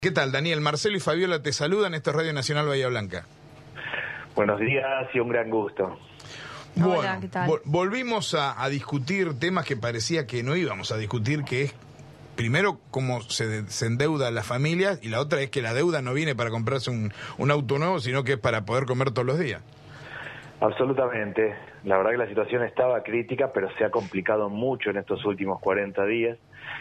¿Qué tal, Daniel? Marcelo y Fabiola te saludan. Esto es Radio Nacional Bahía Blanca. Buenos días y un gran gusto. Bueno, hola, ¿qué tal? Volvimos a discutir temas que parecía que no íbamos a discutir, que es, primero, cómo se endeuda la familia, y la otra es que la deuda no viene para comprarse un auto nuevo, sino que es para poder comer todos los días. Absolutamente. La verdad que la situación estaba crítica, pero se ha complicado mucho en estos últimos 40 días.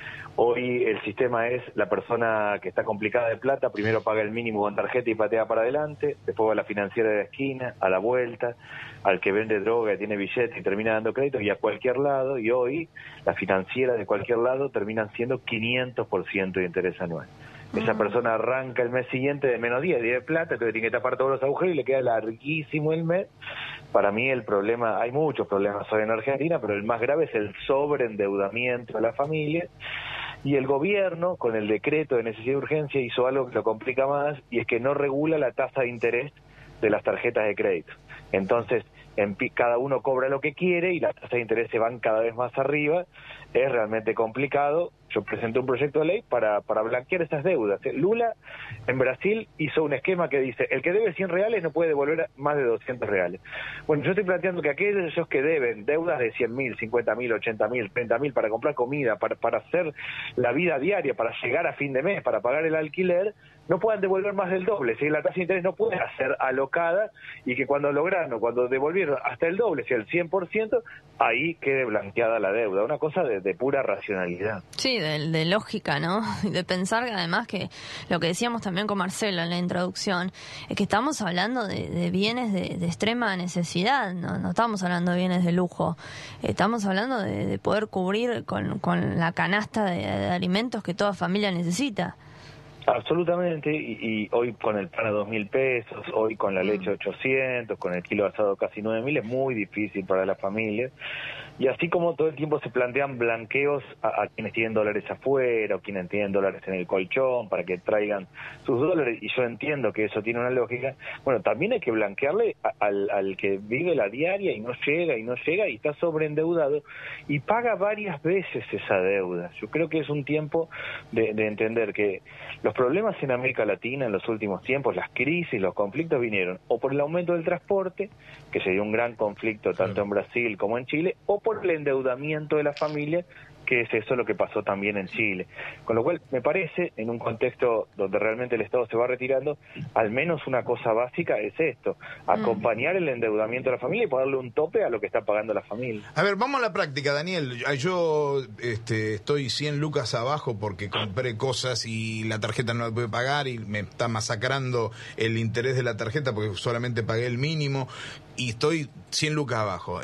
Hoy el sistema es la persona que está complicada de plata, primero paga el mínimo con tarjeta y patea para adelante, después va a la financiera de la esquina, a la vuelta, al que vende droga y tiene billete y termina dando crédito, y a cualquier lado, y hoy la financiera de cualquier lado terminan siendo 500% de interés anual. Esa persona arranca el mes siguiente de menos 10 de plata, entonces tiene que tapar todos los agujeros y le queda larguísimo el mes. Para mí el problema, hay muchos problemas hoy en Argentina, pero el más grave es el sobreendeudamiento de la familia. Y el gobierno, con el decreto de necesidad y urgencia, hizo algo que lo complica más, y es que no regula la tasa de interés de las tarjetas de crédito. Entonces, cada uno cobra lo que quiere y las tasas de interés se van cada vez más arriba. Es realmente complicado. Yo presenté un proyecto de ley para blanquear esas deudas. Lula, en Brasil, hizo un esquema que dice, el que debe 100 reales no puede devolver más de 200 reales. Bueno, yo estoy planteando que aquellos que deben deudas de 100.000, 50.000, 80.000, 30.000 para comprar comida, para hacer la vida diaria, para llegar a fin de mes, para pagar el alquiler, no puedan devolver más del doble. Si la tasa de interés no puede ser alocada, y que cuando devolvieron hasta el doble, si el 100%, ahí quede blanqueada la deuda. Una cosa de pura racionalidad. Sí, de lógica, ¿no? De pensar que además que lo que decíamos también con Marcelo en la introducción, es que estamos hablando de bienes de extrema necesidad, no estamos hablando de bienes de lujo, estamos hablando de poder cubrir con la canasta de alimentos que toda familia necesita. Absolutamente, y hoy con el pan a 2.000 pesos, hoy con la leche 800, con el kilo de asado casi 9.000, es muy difícil para las familias. Y así como todo el tiempo se plantean blanqueos a quienes tienen dólares afuera o quienes tienen dólares en el colchón para que traigan sus dólares, y yo entiendo que eso tiene una lógica, bueno, también hay que blanquearle al que vive la diaria y no llega y está sobreendeudado y paga varias veces esa deuda. Yo creo que es un tiempo de entender que los problemas en América Latina en los últimos tiempos, las crisis, los conflictos vinieron o por el aumento del transporte, que sería un gran conflicto tanto en Brasil como en Chile, o por el endeudamiento de la familia, que es eso lo que pasó también en Chile. Con lo cual, me parece, en un contexto donde realmente el Estado se va retirando, al menos una cosa básica es esto, acompañar el endeudamiento de la familia y ponerle un tope a lo que está pagando la familia. A ver, vamos a la práctica, Daniel. Yo estoy 100 lucas abajo porque compré cosas y la tarjeta no la puede pagar y me está masacrando el interés de la tarjeta porque solamente pagué el mínimo y estoy 100 lucas abajo.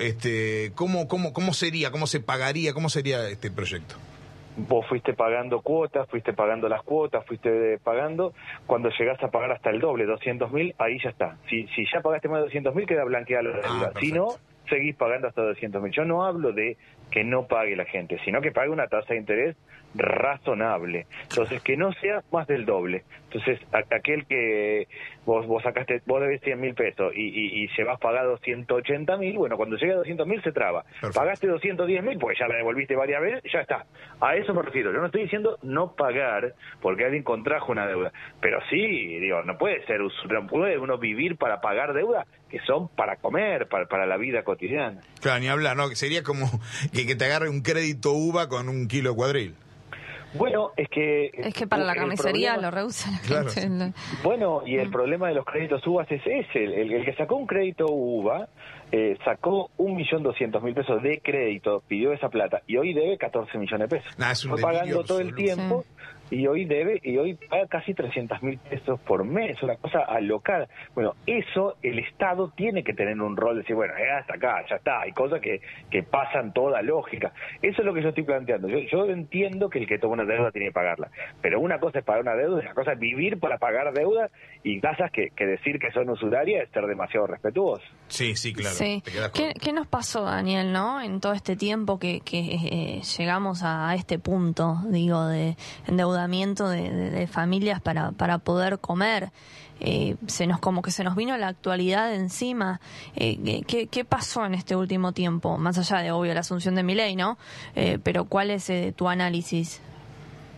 ¿Cómo sería? ¿Cómo se pagaría? ¿Cómo sería este proyecto? Vos fuiste pagando cuotas, fuiste pagando las cuotas, fuiste pagando, cuando llegás a pagar hasta el doble, 200.000, ahí ya está. Si ya pagaste más de 200.000, queda blanqueada la deuda. Si no, seguís pagando hasta 200.000. Yo no hablo de que no pague la gente, sino que pague una tasa de interés razonable. Entonces, que no sea más del doble. Entonces, aquel que vos debes 100.000 pesos y llevas pagado 180.000, bueno, cuando llegue a 200.000 se traba. Perfecto. Pagaste 210.000, pues ya la devolviste varias veces, ya está. A eso me refiero. Yo no estoy diciendo no pagar porque alguien contrajo una deuda, pero sí, digo, no puede uno vivir para pagar deuda que son para comer, para la vida cotidiana. Claro, ni hablar, ¿no? Sería como que te agarre un crédito uva con un kilo de cuadril. Bueno, es que para la carnicería lo rehúsa la gente. Claro, sí. Bueno, y el problema de los créditos UVA es ese. El que sacó un crédito UVA sacó 1.200.000 pesos de crédito, pidió esa plata y hoy debe 14 millones de pesos. Fue pagando todo el tiempo. Sí. Y hoy paga casi 300.000 pesos por mes, una cosa alocada. Bueno, eso el Estado tiene que tener un rol de decir, bueno, hasta acá, ya está, hay cosas que pasan toda lógica. Eso es lo que yo estoy planteando. Yo entiendo que el que toma una deuda tiene que pagarla, pero una cosa es pagar una deuda, y una cosa es vivir para pagar deuda, y tasas que decir que son usurarias es ser demasiado respetuoso. Sí, claro. Sí. ¿Qué nos pasó, Daniel, no? En todo este tiempo que llegamos a este punto, digo, de endeudamiento de familias para poder comer. Se nos vino la actualidad encima. ¿Qué pasó en este último tiempo? Más allá de, obvio, la asunción de Milei, ¿no? Pero ¿cuál es tu análisis?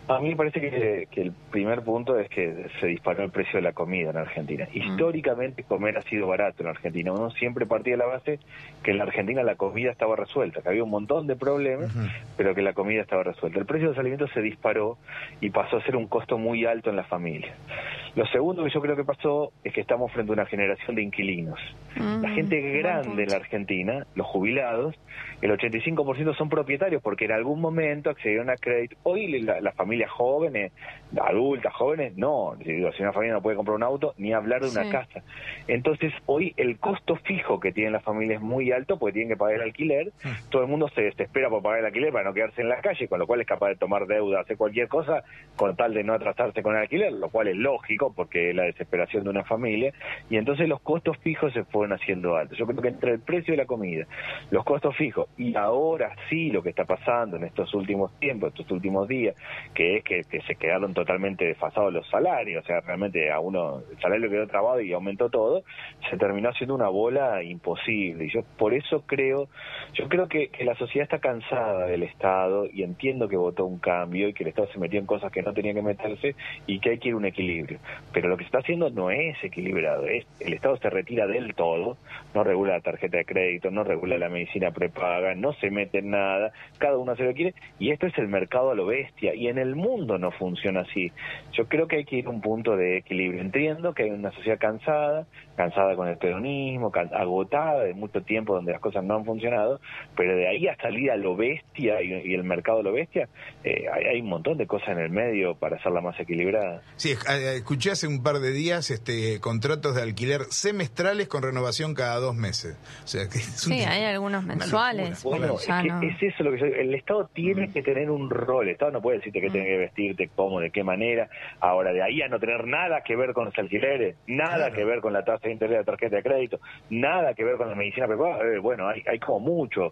A mí me parece que el primer punto es que se disparó el precio de la comida en Argentina. Históricamente comer ha sido barato en Argentina. Uno siempre partía de la base que en la Argentina la comida estaba resuelta, que había un montón de problemas, pero que la comida estaba resuelta. El precio de los alimentos se disparó y pasó a ser un costo muy alto en las familias. Lo segundo que yo creo que pasó es que estamos frente a una generación de inquilinos. La gente grande en la Argentina, los jubilados, el 85% son propietarios porque en algún momento accedieron a crédito. Hoy las familias jóvenes, adultas, jóvenes, no. Digo, si una familia no puede comprar un auto, ni hablar de una casa. Entonces, hoy el costo fijo que tienen las familias es muy alto porque tienen que pagar el alquiler. Todo el mundo se desespera por pagar el alquiler para no quedarse en la calle, con lo cual es capaz de tomar deuda, hacer cualquier cosa con tal de no atrasarse con el alquiler, lo cual es lógico porque es la desesperación de una familia. Y entonces los costos fijos se fueron haciendo altos. Yo creo que entre el precio de la comida, los costos fijos y ahora sí lo que está pasando en estos últimos tiempos, estos últimos días, que es que se quedaron totalmente desfasados los salarios, o sea, realmente a uno el salario quedó trabado y aumentó todo, se terminó haciendo una bola imposible. Y yo por eso creo que la sociedad está cansada del Estado y entiendo que votó un cambio y que el Estado se metió en cosas que no tenía que meterse y que hay que ir a un equilibrio. Pero lo que se está haciendo no es equilibrado, el Estado se retira del todo, no regula la tarjeta de crédito, no regula la medicina prepaga, no se mete en nada, cada uno hace lo que quiere, y esto es el mercado a lo bestia, y en el mundo no funciona así. Yo creo que hay que ir a un punto de equilibrio. Entiendo que hay una sociedad cansada con el peronismo, agotada de mucho tiempo donde las cosas no han funcionado, pero de ahí a salir a lo bestia y el mercado a lo bestia, hay un montón de cosas en el medio para hacerla más equilibrada. Sí, escuché hace un par de días contratos de alquiler semestrales con renovación cada 2 meses. O sea, que sí, hay algunos mensuales. Bueno, es eso lo que el Estado tiene que tener un rol. El Estado no puede decirte que tienes que vestirte, cómo, de qué manera. Ahora, de ahí a no tener nada que ver con los alquileres, nada que ver con la tasa de interés de la tarjeta de crédito, nada que ver con la medicina prepaga, bueno, hay como mucho.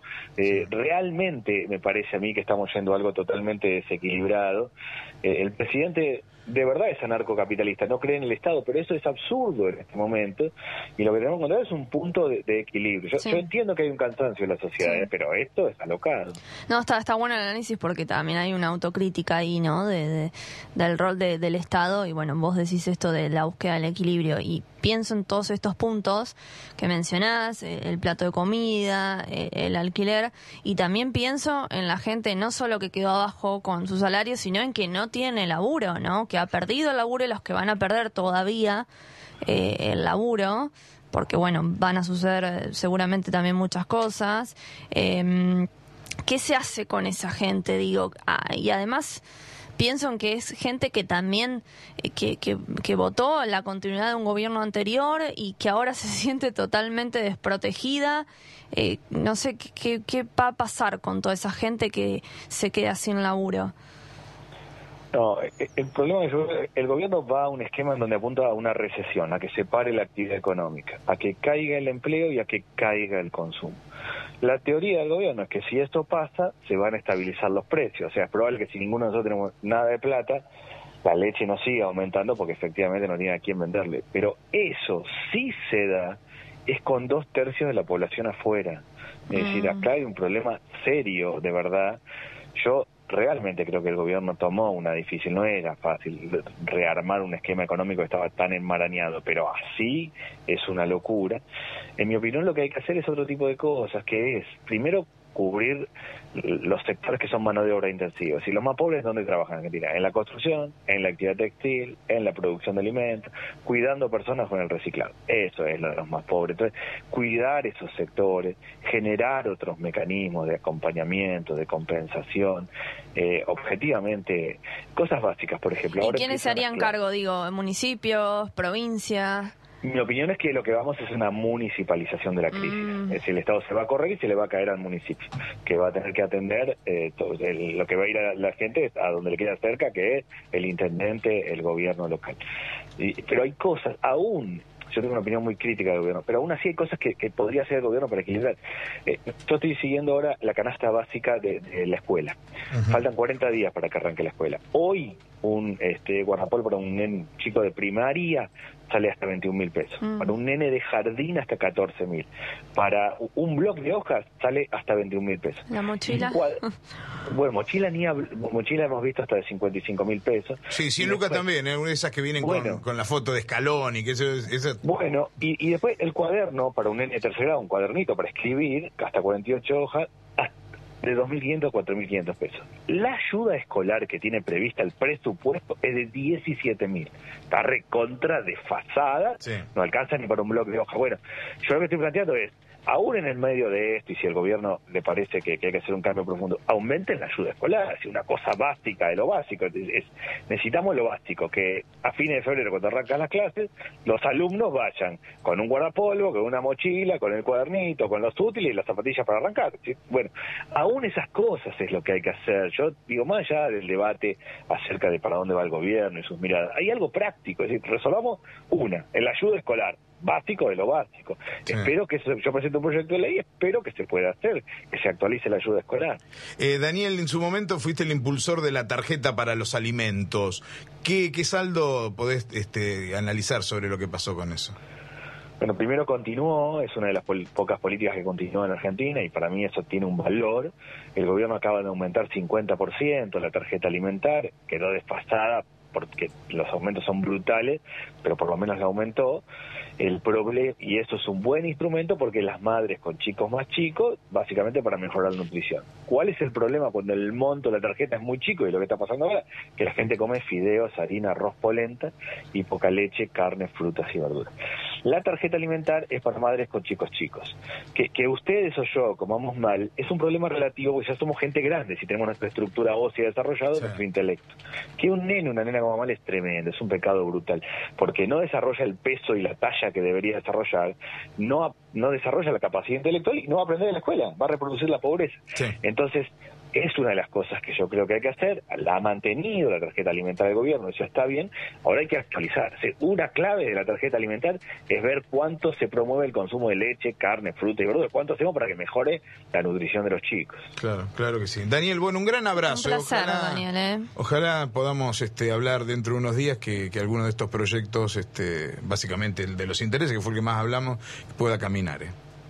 Realmente me parece a mí que estamos yendo a algo totalmente desequilibrado. El presidente de verdad es anarcocapitalista, no cree en el Estado, pero eso es absurdo en este momento, y lo que tenemos que encontrar es un punto de equilibrio. Yo entiendo que hay un cansancio en la sociedad, pero esto es alocado. No, está bueno el análisis porque también hay una autocrítica ahí, ¿no? Del rol del Estado, y bueno, vos decís esto de la búsqueda del equilibrio, y pienso en todos estos puntos que mencionás, el plato de comida, el alquiler, y también pienso en la gente no solo que quedó abajo con su salario, sino en que no tiene laburo, ¿no? Que ha perdido el laburo y los que van a perder todavía el laburo, porque bueno, van a suceder seguramente también muchas cosas. ¿Qué se hace con esa gente? Digo, y además pienso en que es gente que también que votó la continuidad de un gobierno anterior y que ahora se siente totalmente desprotegida. No sé qué va a pasar con toda esa gente que se queda sin laburo. No, el problema es que el gobierno va a un esquema en donde apunta a una recesión, a que se pare la actividad económica, a que caiga el empleo y a que caiga el consumo. La teoría del gobierno es que si esto pasa, se van a estabilizar los precios. O sea, es probable que si ninguno de nosotros tenemos nada de plata, la leche no siga aumentando porque efectivamente no tiene a quién venderle. Pero eso sí se da es con 2/3 de la población afuera. Es decir, acá hay un problema serio, de verdad. Yo realmente creo que el gobierno tomó una difícil, no era fácil rearmar un esquema económico que estaba tan enmarañado, pero así es una locura. En mi opinión lo que hay que hacer es otro tipo de cosas, que es, primero, cubrir los sectores que son mano de obra intensiva. Si los más pobres, ¿dónde trabajan en Argentina? En la construcción, en la actividad textil, en la producción de alimentos, cuidando personas con el reciclado. Eso es lo de los más pobres. Entonces, cuidar esos sectores, generar otros mecanismos de acompañamiento, de compensación, objetivamente, cosas básicas, por ejemplo. ¿Y quiénes se harían cargo? Digo, municipios, provincias. Mi opinión es que lo que vamos es una municipalización de la crisis. Es decir, el Estado se va a correr y se le va a caer al municipio, que va a tener que atender lo que va a ir a la gente a donde le queda cerca, que es el intendente, el gobierno local. Pero hay cosas, aún, yo tengo una opinión muy crítica del gobierno, pero aún así hay cosas que podría hacer el gobierno para equilibrar. Yo estoy siguiendo ahora la canasta básica de la escuela. Faltan 40 días para que arranque la escuela. Hoy un guardapolvo para un chico de primaria sale hasta 21.000 pesos. Para un nene de jardín hasta 14.000. Para un bloc de hojas sale hasta 21.000 pesos. ¿La mochila? Bueno, mochila hemos visto hasta de 55.000 pesos. Sí, 100 lucas también, esas que vienen con la foto de Scaloni, que eso. Bueno, y después el cuaderno para un nene de tercer grado, un cuadernito para escribir, hasta 48 hojas, de 2.500 a 4.500 pesos. La ayuda escolar que tiene prevista el presupuesto es de 17.000. Está recontra desfasada, sí. No alcanza ni para un bloque de hoja. Bueno, yo lo que estoy planteando es, aún en el medio de esto, y si el gobierno le parece que hay que hacer un cambio profundo, aumenten la ayuda escolar, es una cosa básica de lo básico. Necesitamos lo básico, que a fines de febrero, cuando arrancan las clases, los alumnos vayan con un guardapolvo, con una mochila, con el cuadernito, con los útiles y las zapatillas para arrancar. ¿Sí? Bueno, aún esas cosas es lo que hay que hacer. Yo digo, más allá del debate acerca de para dónde va el gobierno y sus miradas, hay algo práctico, es decir, resolvamos en la ayuda escolar, básico de lo básico. Sí. Espero que yo presento un proyecto de ley, espero que se pueda hacer, que se actualice la ayuda escolar. Daniel, en su momento fuiste el impulsor de la tarjeta para los alimentos. ¿Qué saldo podés analizar sobre lo que pasó con eso? Bueno, primero continuó, es una de las pocas políticas que continúa en Argentina y para mí eso tiene un valor. El gobierno acaba de aumentar 50% la tarjeta alimentar, quedó desfasada porque los aumentos son brutales, pero por lo menos la aumentó. El problema, y eso es un buen instrumento porque las madres con chicos más chicos, básicamente para mejorar la nutrición. ¿Cuál es el problema cuando el monto de la tarjeta es muy chico y lo que está pasando ahora? Que la gente come fideos, harina, arroz, polenta y poca leche, carne, frutas y verduras. La tarjeta alimentar es para madres con chicos chicos. Que ustedes o yo comamos mal es un problema relativo porque ya somos gente grande, si tenemos nuestra estructura ósea desarrollada, sí, nuestro intelecto. Que un nene, una nena coma mal es tremendo, es un pecado brutal, porque no desarrolla el peso y la talla que debería desarrollar, no desarrolla la capacidad intelectual y no va a aprender en la escuela, va a reproducir la pobreza. Sí. Entonces, es una de las cosas que yo creo que hay que hacer. La ha mantenido la tarjeta alimentar del gobierno, eso está bien. Ahora hay que actualizarse. Una clave de la tarjeta alimentar es ver cuánto se promueve el consumo de leche, carne, fruta y verduras, cuánto hacemos para que mejore la nutrición de los chicos. Claro que sí. Daniel, bueno, un gran abrazo. Un placer, Daniel. Ojalá podamos hablar dentro de unos días que alguno de estos proyectos, básicamente el de los intereses, que fue el que más hablamos, pueda caminar.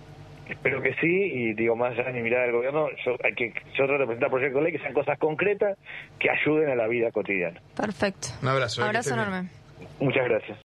Espero que sí, y digo, más allá de mi mirada del gobierno, yo trato de presentar proyectos de ley que sean cosas concretas que ayuden a la vida cotidiana. Perfecto. Un abrazo. Abrazo enorme. Muchas gracias.